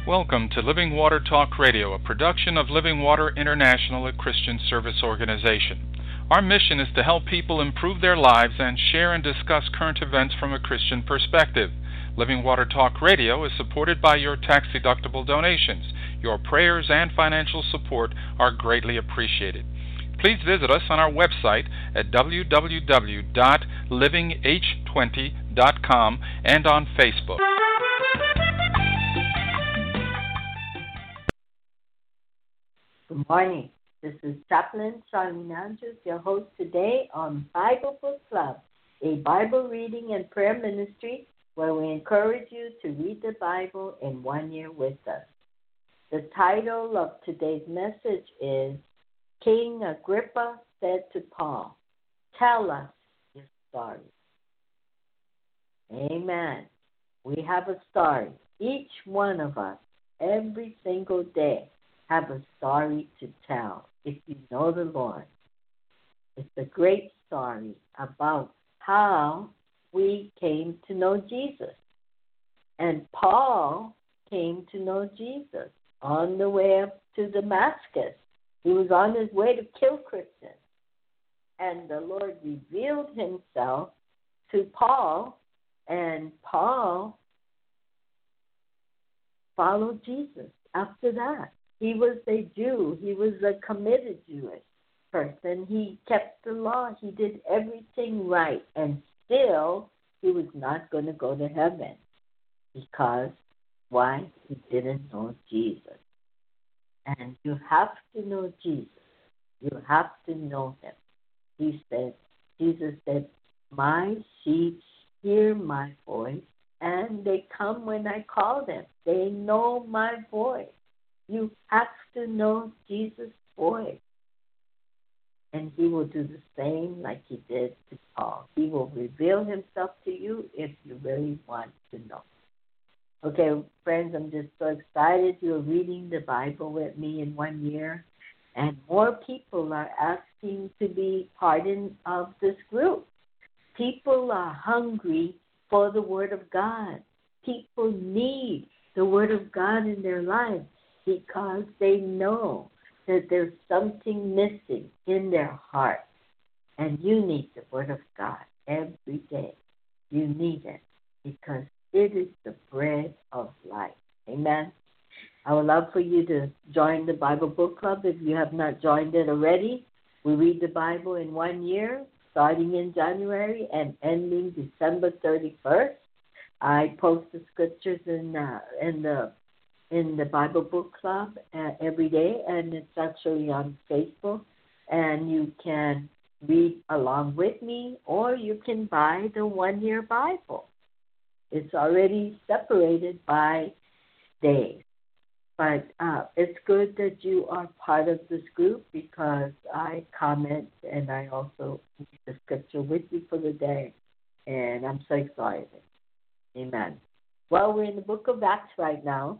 Welcome to Living Water Talk Radio, a production of Living Water International, a Christian service organization. Our mission is to help people improve their lives and share and discuss current events from a Christian perspective. Living Water Talk Radio is supported by your tax-deductible donations. Your prayers and financial support are greatly appreciated. Please visit us on our website at www.livingh20.com and on Facebook. Good morning. This is Chaplain Charlene Andrews, your host today on Bible Book Club, a Bible reading and prayer ministry where we encourage you to read the Bible in 1 year with us. The title of today's message is King Agrippa said to Paul, "Tell us your story." Amen. We have a story. Each one of us, every single day, have a story to tell if you know the Lord. It's a great story about how we came to know Jesus. And Paul came to know Jesus on the way up to Damascus. He was on his way to kill Christians. And the Lord revealed himself to Paul, and Paul followed Jesus after that. He was a Jew. He was a committed Jewish person. He kept the law. He did everything right. And still, he was not going to go to heaven. Because, why? He didn't know Jesus. And you have to know Jesus. You have to know him. Jesus said, "My sheep hear my voice, and they come when I call them. They know my voice." You have to know Jesus' voice. And he will do the same like he did to Paul. He will reveal himself to you if you really want to know. Okay, friends, I'm just so excited you're reading the Bible with me in 1 year. And more people are asking to be part of this group. People are hungry for the Word of God. People need the Word of God in their lives, because they know that there's something missing in their heart. And you need the Word of God every day. You need it because it is the bread of life. Amen. I would love for you to join the Bible Book Club if you have not joined it already. We read the Bible in 1 year, starting in January and ending December 31st. I post the scriptures in the Bible Book Club every day, and it's actually on Facebook. And you can read along with me, or you can buy the 1 year Bible. It's already separated by days. But it's good that you are part of this group because I comment and I also read the scripture with you for the day. And I'm so excited. Amen. Well, we're in the book of Acts right now.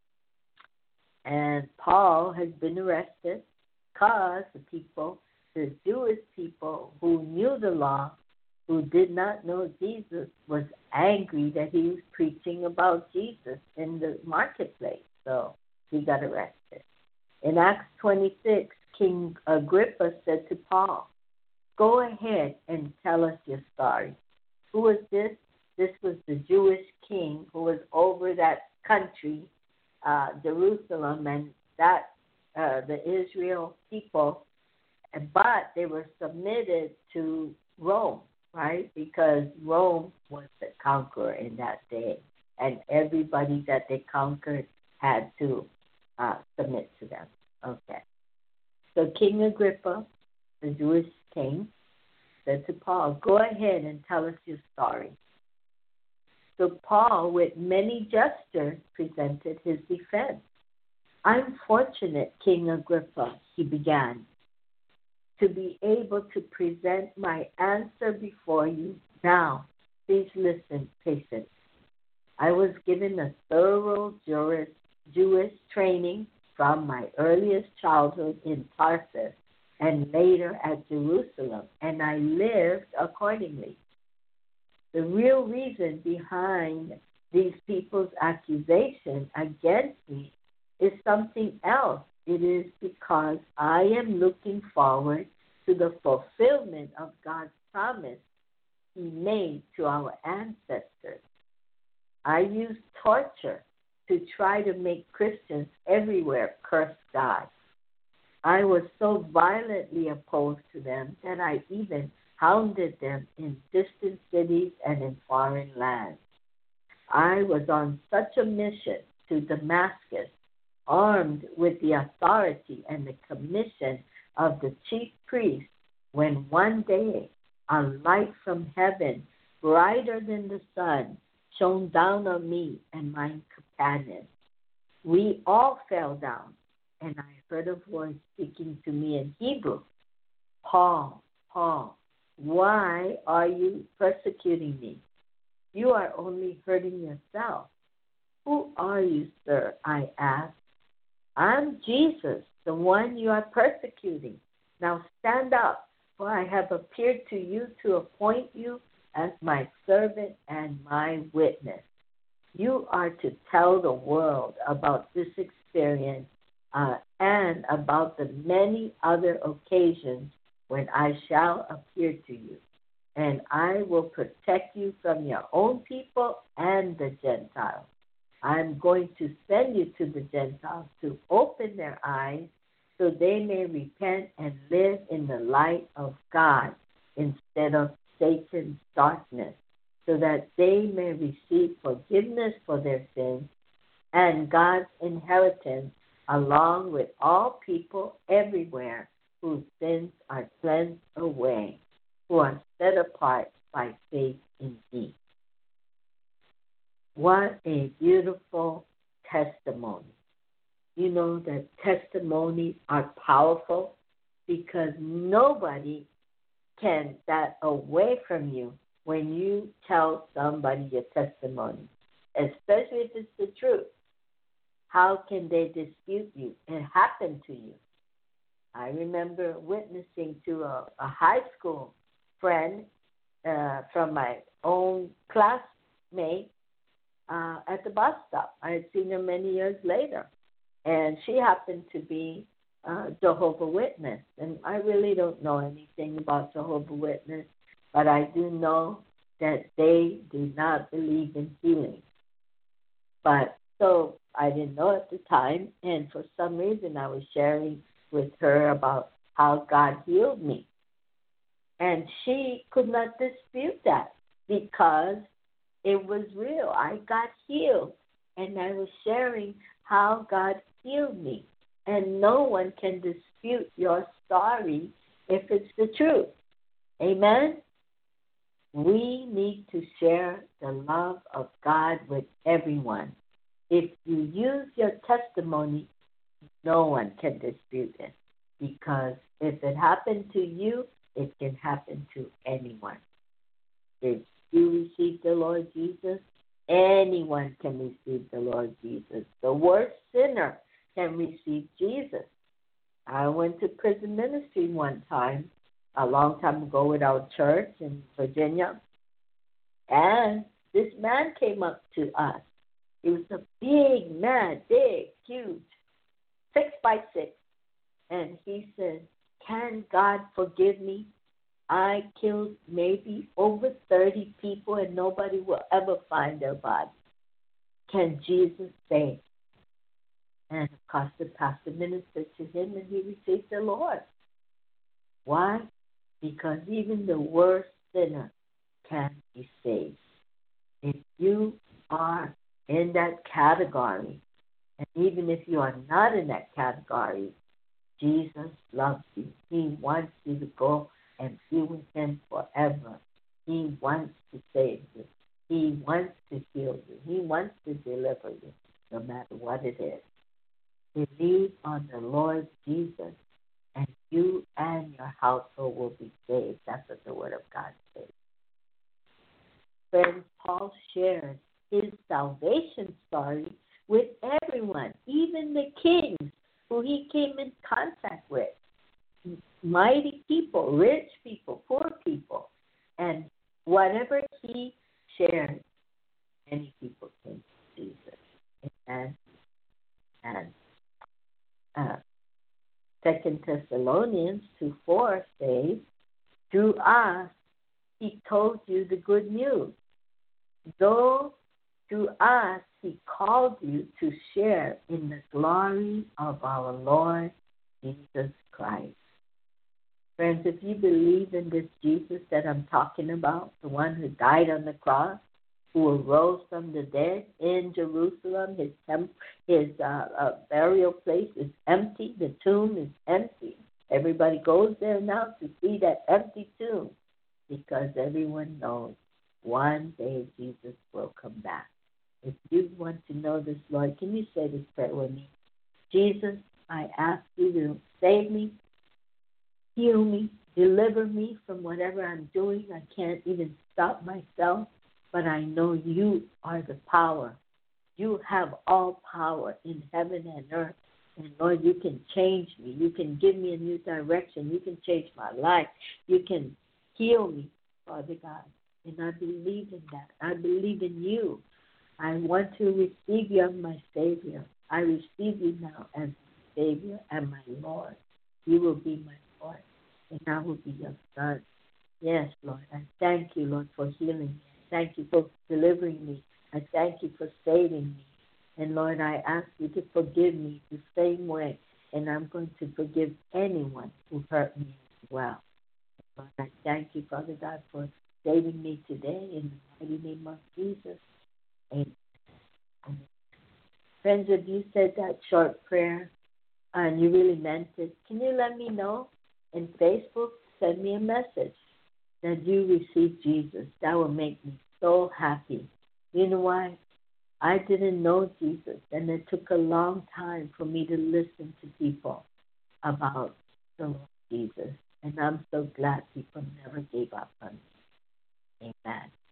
And Paul has been arrested because the Jewish people who knew the law, who did not know Jesus, was angry that he was preaching about Jesus in the marketplace. So he got arrested. In Acts 26, King Agrippa said to Paul, "Go ahead and tell us your story." Who was this? This was the Jewish king who was over that country, Jerusalem, and that the Israel people, but they were submitted to Rome, right? Because Rome was the conqueror in that day, and everybody that they conquered had to submit to them. Okay. So King Agrippa, the Jewish king, said to Paul, "Go ahead and tell us your story." So Paul, with many gestures, presented his defense. "I'm fortunate, King Agrippa," he began, "to be able to present my answer before you. Now, please listen patiently. I was given a thorough Jewish training from my earliest childhood in Tarsus and later at Jerusalem, and I lived accordingly. The real reason behind These people's accusation against me is something else. It is because I am looking forward to the fulfillment of God's promise He made to our ancestors. I use torture to try to make Christians everywhere curse God. I was so violently opposed to them that I even hounded them in distant cities and in foreign lands. I was on such a mission to Damascus, armed with the authority and the commission of the chief priest, when one day a light from heaven, brighter than the sun, shone down on me and my companions. We all fell down, and I heard a voice speaking to me in Hebrew. Paul, Paul, why are you persecuting me? You are only hurting yourself. Who are you, sir? I asked. I'm Jesus, the one you are persecuting. Now stand up, for I have appeared to you to appoint you as my servant and my witness. You are to tell the world about this experience and about the many other occasions when I shall appear to you. And I will protect you from your own people and the Gentiles. I'm going to send you to the Gentiles to open their eyes so they may repent and live in the light of God instead of Satan's darkness, so that they may receive forgiveness for their sins and God's inheritance along with all people everywhere whose sins are cleansed away, who are set apart by faith in me. What a beautiful testimony. You know that testimonies are powerful because nobody can that away from you when you tell somebody your testimony, especially if it's the truth. How can they dispute you? It happened to you. I remember witnessing to a high school friend from my own classmate at the bus stop. I had seen her many years later, and she happened to be Jehovah's Witness. And I really don't know anything about Jehovah's Witness, but I do know that they do not believe in healing. But so I didn't know at the time, and for some reason I was sharing with her about how God healed me. And she could not dispute that because it was real. I got healed, and I was sharing how God healed me. And no one can dispute your story if it's the truth. Amen? We need to share the love of God with everyone. If you use your testimony, no one can dispute it. Because if it happened to you, it can happen to anyone. If you receive the Lord Jesus, anyone can receive the Lord Jesus. The worst sinner can receive Jesus. I went to prison ministry one time, a long time ago with our church in Virginia, and this man came up to us. He was a big man, big, huge, 6'6", and he said, "Can God forgive me? I killed maybe over 30 people and nobody will ever find their body. Can Jesus save?" And of course the pastor ministered to him and he received the Lord. Why? Because even the worst sinner can be saved. If you are in that category, and even if you are not in that category, Jesus loves you. He wants you to go and be with him forever. He wants to save you. He wants to heal you. He wants to deliver you, no matter what it is. Believe on the Lord Jesus, and you and your household will be saved. That's what the Word of God says. Friends, Paul shared his salvation story with everyone, even the kings who he came in contact with. Mighty people, rich people, poor people. And whatever he shared, Many people came to Jesus. And uh, 2 Thessalonians 2:4 says, through us he told you the good news. Though through us he called you to share in the glory of our Lord Jesus Christ. Friends, if you believe in this Jesus that I'm talking about, the one who died on the cross, who arose from the dead in Jerusalem, his burial place is empty, the tomb is empty. Everybody goes there now to see that empty tomb because everyone knows one day Jesus will come back. If you want to know this, Lord, can you say this prayer with me? Jesus, I ask you to save me, heal me, deliver me from whatever I'm doing. I can't even stop myself, but I know you are the power. You have all power in heaven and earth. And Lord, you can change me. You can give me a new direction. You can change my life. You can heal me, Father God. And I believe in that. I believe in you. I want to receive you as my Savior. I receive you now as my Savior and my Lord. You will be my Lord, and I will be your son. Yes, Lord. I thank you, Lord, for healing me. I thank you for delivering me. I thank you for saving me. And, Lord, I ask you to forgive me the same way, and I'm going to forgive anyone who hurt me as well. Lord, I thank you, Father God, for saving me today in the mighty name of Jesus. Amen. Friends, if you said that short prayer and you really meant it, can you let me know? In Facebook, send me a message that you received Jesus. That will make me so happy. You know why? I didn't know Jesus, and it took a long time for me to listen to people about the Lord Jesus. And I'm so glad people never gave up on me. Amen.